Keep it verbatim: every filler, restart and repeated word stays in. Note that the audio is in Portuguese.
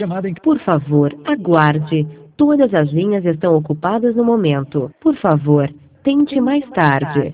chamada em... Por favor, aguarde. Todas as linhas estão ocupadas no momento. Por favor, tente mais tarde.